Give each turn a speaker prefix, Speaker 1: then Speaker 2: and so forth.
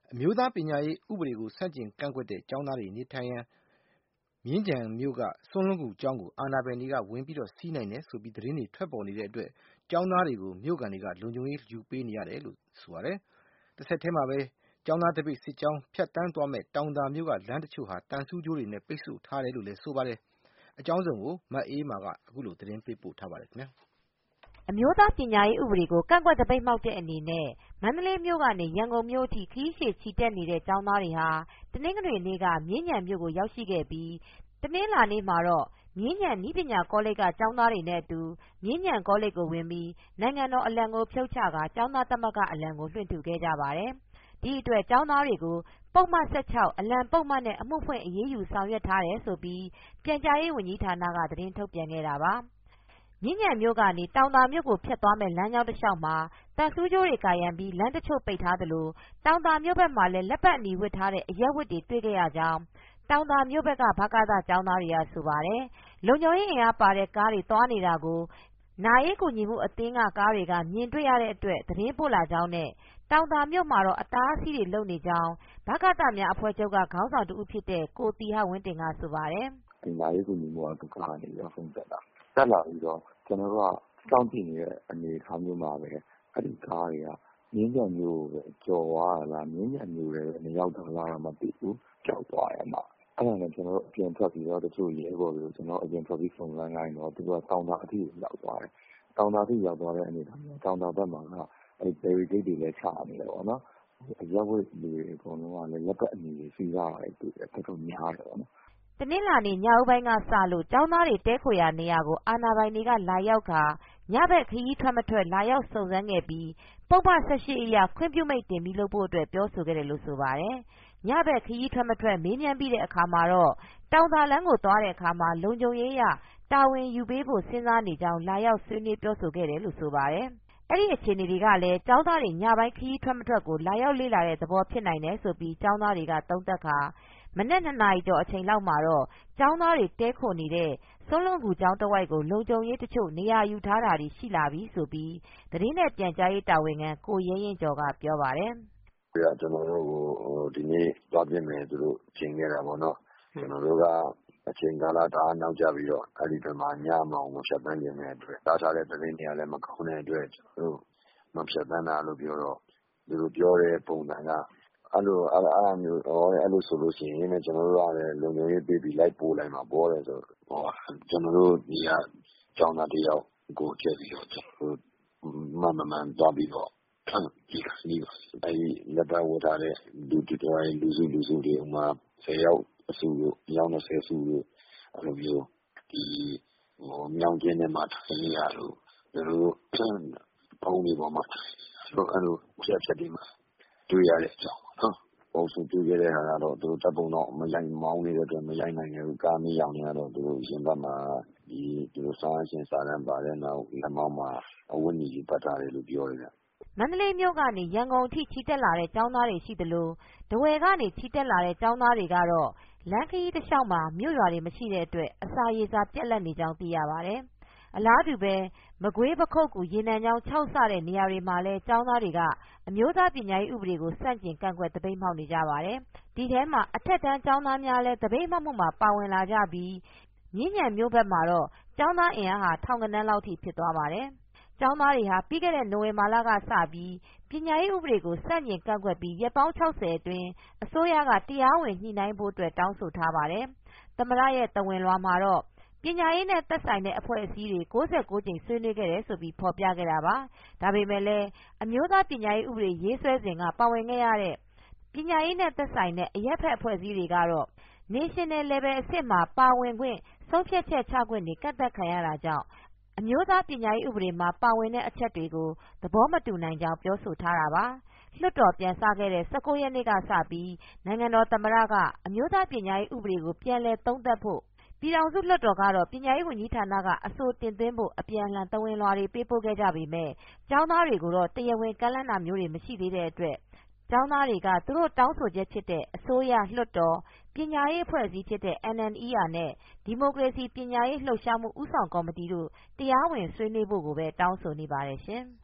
Speaker 1: အမျိုးသားပညာရေးဥပဒေကိုဆန့်ကျင်ကန့်ကွက်တဲ့ကျောင်းသားတွေနေထိုင်ရာမြင်းခြံမြို့ကဆွမ်းလွန်းကူကျောင်းကိုအာဏာပိုင်တွေကဝင်စီးနိုင်တယ်ဆိုပြီးသတင်းတွေထွက်ပေါ်နေတဲ့အတွက်ကျောင်းသားတွေကိုမြို့ခံတွေကလုံခြုံရေးယူပေးနေရတယ်လို့ဆိုပါတယ်။တဆက်တည်းမှာပဲကျောင်းသားတပိတ်စစ်ကြောင်းဖြတ်တန်းသွားမဲ့တောင်သာမြို့ကလမ်းတချို့ဟာတန်ဆူးကြိုးတွေနဲ့ပိတ်ဆို့ထားတယ်လို့လည်းဆိုပါတယ်။အကြောင်းစုံကိုမအေးမာကအခုလိုသတင်းပေးပို့ထားပါတယ်ခင်ဗျာ
Speaker 2: ။အမျိုးသားပညာရေးဥပဒေကိုကန့်ကွက်သပိတ်မှောက်တဲ့အနေနဲ့မန္တလေးမြို့ကနေရန်ကုန်မြို့အထိခရီးရှည်ချီတက်နေတဲ့ကျောင်းသားတွေဟာတနင်္ဂနွေနေ့ကမြင်းခြံမြို့ကိုရောက်ရှိခဲ့ပြီးတနင်္လာနေ့မှာတော့မြင်းခြံနည်းပညာကောလိပ်ကကျောင်းသားတွေနဲ့အတူမြင်းခြံကောလိပ်ကိုဝင်ပြီးနိုင်ငံတော်အလံကိုဖြုတ်ချကာကျောင်းသားသမဂ္ဂအလံကိုလွှင့်ထူခဲ့ကြပါတယ်။ဒီအတွက်ကျောင်းသားတွေကိုပုဒ်မ16အလံပုဒ်မနဲ့အမှုဖွင့်အရေးယူဆောင်ရွက်ထားတယ်ဆိုပြီးပြန်ကြားရေးဝန်ကြီးဌာနကသတင်းထုတ်ပြန်ခဲ့တာပါ။မြင်းခြံမြို့ကနေတောင်သာမြို့ကိုဖြတ်သွားမယ့်လမ်းကြောင်းတစ်လျှောက်မှာသံဆူးကြိုးတွေကာရံပြီးလမ်းတချို့ပိတ်ထားသလိုတောင်သာမြို့ဘက်မှာလည်းလက်ပတ်အနီဝတ်ထားတဲ့အရပ်ဝတ်တွေတွေ့ခဲ့ရကြောင်းတောင်သာမြို့ဘက်ကဗကသကျောင်းသားတွေကဆိုပါတယ်။လုံခြုံရေးအင်အားပါတဲ့ကားတွေသွားနေတာကိုနာရေးကူညီမှုအသင်းကကားတွေကမြင်တွေ့ရတဲ့အတွက်သတင်းပို့လာကြောင်းနဲ့တောင်သာမြို့မှာတော့အတားအဆီးတွေလုပ်နေကြောင်းဗကသများအဖွဲ့ချုပ်ကခေါင်းဆောင်တဦးဖြစ်တဲ့ကိုတီဟဝင်းတင်ကဆိုပါတယ်
Speaker 3: ။ဒီနာရေးကူညီမှုကဒုက္ခကနေပြီးဆုံးသက်လာပြီးတော့ကျွန်တော်တို့ကစောင့်ကြည့်နေတဲ့အနေအထားမျိုးမှာပဲအဲ့ဒီကားတွေကမြင်းခြံမျိုးကိုကျော်သွားလားမြင်းခြံမျိုးတွေမရောက်တော့လားမသိဘူးကြောက်သွားရမှာအဲ့ဒါနဲ့ကျွန်တော်တို့အပြင်ထွက်ပြီးတော့တချို့ရဲဘော်တွေကိုကျွန်တော်အပြင်ထွက်ပြီးစုံစမ်းခိုင်းတော့သူကတောင်သာအထိရောက်သွားတယ်တောင်သာအထိရောက်သွားတဲ့အနေအထားမျိုးတောင်သာဘက်မှာကအဲ့ barricade တွေလည်းချနေတယ်ပေါ့နော်အရပ်ဝတ်တွေအကုန်လုံးကလည်းလက်ပတ်အနီတွေစီးရတယ်သူတော်တော်များတယ်ပေါ့နော်
Speaker 2: တနင်္လာနေ့ညဦးပိုင်းကစလို့ကျောင်းသားတွေတဲခိုရာနေရာကိုအာဏာပိုင်တွေကလာရောက်ကာညဘက်ခရီးထွက်မထွက်လာရောက်စုံစမ်းခဲ့ပြီးပုဒ်မ18အရခွင့်ပြုမိန့်တင်ပြီးလုပ်ဖို့အတွက်ပြောဆိုခဲ့တယ်လို့ဆိုပါတယ်။ညဘက်ခရီးထွက်မထွက်မေးမြန်းပြီးတဲ့အခါမှာတော့တောင်သာလမ်းကိုသွားတဲ့အခါမှာလုံခြုံရေးအရတာဝန်ယူပေးဖို့စဉ်းစားနေကြောင်းလာရောက်ဆွေးနွေးပြောဆိုခဲ့တယ်လို့ဆိုပါတယ်။အဲ့ဒီအခြေအနေတွေကလည်းကျောင်းသားတွေညပိုင်းခရီးထွက်မထွက်ကိုလာရောက်လေ့လာတဲ့သဘောဖြစ်နိုင်တယ်ဆိုပြီးကျောင်းသားတွေကသုံးသပ်ခါမနက်2 နာရီကျော်အချိန်လောက်မှာတော့ကျောင်းသားတွေတဲခိုနေတဲ့ဆွမ်းလွန်ကူကျောင်းတဝိုက်ကိုလုံခြုံရေးတချို့နေရာယူထားတာတွေရှိလာပြီဆိုပြီးသတင်းနဲ့ပြန်ကြားရေးတာဝန်ခံကိုရဲရင်ကျော်ကပြောပါတယ်
Speaker 3: ။ကျွန်တော်တို့ကိုဒီနေ့သွားပြင်မယ်သူတို့ချိန်ခဲ့တာပေါ့နော်။ကျွန်တော်တို့ကအချိန်ကာလတအားနောက်ကျပြီးတော့အဲ့ဒီဘက်မှာညမအောင်မဖြတ်တန်းခြင်းတဲ့အတွက်တားထားတဲ့သတင်းတွေကလည်းမကောင်းတဲ့အတွက်ကျွန်တော်တို့မဖြတ်တန်းတာလို့ပြောတော့သူတို့ပြောတဲ့ပုံစံကအဲ့လိုမျိုးအဲ့လိုဆိုလို့ရှိရင်ကျွန်တော်တို့ကလည်းလုံခြုံရေးပေးပြီးလိုက်ပို့လိုက်မှာပေါ်တယ်ဆိုကျွန်တော်တို့ဒီကကျောင်းသားတယောက်ကိုချက်ပြီးတော့ကျွန်တော်တို့မမှန်သွားပြီးတော့ဒီကနေ့အဲ့လက်ပတ်ဝတ်ထားတဲ့လူစုတွေဥမာ10ယောက်အစုလို့ယောက်20စုလို့အဲ့လိုမျိုးဒီမြောင်ကျင်းထဲမှာထိုင်ရလို့ကျွန်တော်တို့ပုံတွေပေါ်မှာအဲ့လိုချက်ဒီမှာတွေ့ရတဲ့အကြောင်းနော်ပုံစံတွေ့ရတဲ့ဟာကတော့သူတို့တပ်ပုံတော့မရိုက်မောင်းနေတဲ့အတွက်မရိုက်နိုင်ဘူးကားမီးရောင်နေတော့သူတို့ရင်ဘတ်မှာဒီလိုစားရှင်စားတန်းပါတဲ့နောက်လက်မောင်းမှာအဝတ်ညီပတ်ထားတယ်လို့ပြောရတယ်
Speaker 2: မန္တလေးမြို့ကနေရန်ကုန်အထိချီတက်လာတဲ့ကျောင်းသားတွေရှိသလိုဒဝယ်ကနေချီတက်လာတဲ့ကျောင်းသားတွေကတော့လမ်းခရီးတစ်လျှောက်မှာမြို့ရွာတွေမရှိတဲ့အတွက်အစာရေစာပြတ်လတ်နေကြောင်းသိရပါတယ်။အလားတူပဲမကွေးပခုတ်ကူရေနံချောင်း6စတဲ့နေရာတွေမှာလည်းကျောင်းသားတွေကအမျိုးသားပညာရေးဥပဒေကိုစန့်ကျင်ကန့်ကွက်သပိတ်မှောက်နေကြပါတယ်။ဒီထဲမှာအထက်တန်းကျောင်းသားများလည်းသပိတ်မှောက်မှုမှာပါဝင်လာကြပြီးမြင်းခြံမြို့ဘက်မှာတော့ကျောင်းသားအင်အားဟာထောင်ဂဏန်းလောက်ထိဖြစ်သွားပါတယ်။ကျောင်းသားတွေဟာပြီးခဲ့တဲ့နိုဝင်ဘာလကစပြီးပညာရေးဥပဒေကိုစန့်ကျင်ကန့်ကွက်ပြီးရက်ပေါင်း60အတွင်းအစိုးရကတရားဝင်ညှိနှိုင်းဖို့အတွက်တောင်းဆိုထားပါတယ်။သမ္မတရဲ့သဝင်လွှာမှာတော့ပညာရေးနဲ့သက်ဆိုင်တဲ့အဖွဲ့အစည်းတွေ69ကြိမ်ဆွေးနွေးခဲ့တယ်ဆိုပြီးဖော်ပြခဲ့တာပါ။ဒါပေမဲ့လည်းအမျိုးသားပညာရေးဥပဒေရေးဆွဲစဉ်ကပါဝင်ခဲ့ရတဲ့ပညာရေးနဲ့သက်ဆိုင်တဲ့အရက်ဖက်အဖွဲ့အစည်းတွေကတော့ National Level အဆင့်မှာပါဝင်ခွင့်ဆုံးဖြတ်ချက်ချခွင့်တွေကန့်သတ်ခံရတာကြောင့်အမျိုးသားပညာရေးဥပဒေမှာပါဝင်တဲ့အချက်တွေကိုသဘောမတူနိုင်ကြောင်းပြောဆိုထားတာပါ။လွှတ်တော်ပြန်စခဲ့တဲ့19ရက်နေ့ကစပြီးနိုင်ငံတော်သမ္မတကအမျိုးသားပညာရေးဥပဒေကိုပြန်လည်သုံးသပ်ဖို့ပြည်ထောင်စုလွှတ်တော်ကတော့ပညာရေးဝန်ကြီးဌာနကအဆိုတင်သွင်းဖို့အပြန်အလှန်သဝင်လွှာတွေပေးပို့ခဲ့ကြပေမဲ့ကျောင်းသားတွေကိုတော့တရားဝင်ကမ်းလှမ်းတာမျိုးတွေမရှိသေးတဲ့အတွက်ကျောင်းသားတွေကသူတို့တောင်းဆိုချက်ဖြစ်တဲ့အစိုးရလွှတ်တော်ပညာရေးအဖွဲ့အစည်းဖြစ်တဲ့ NNER နဲ့ဒီမိုကရေစီပညာရေးလှုပ်ရှားမှုဦးဆောင်ကော်မတီတို့တရားဝင်ဆွေးနွေးဖို့ကိုပဲတောင်းဆိုနေပါတယ်ရှင်။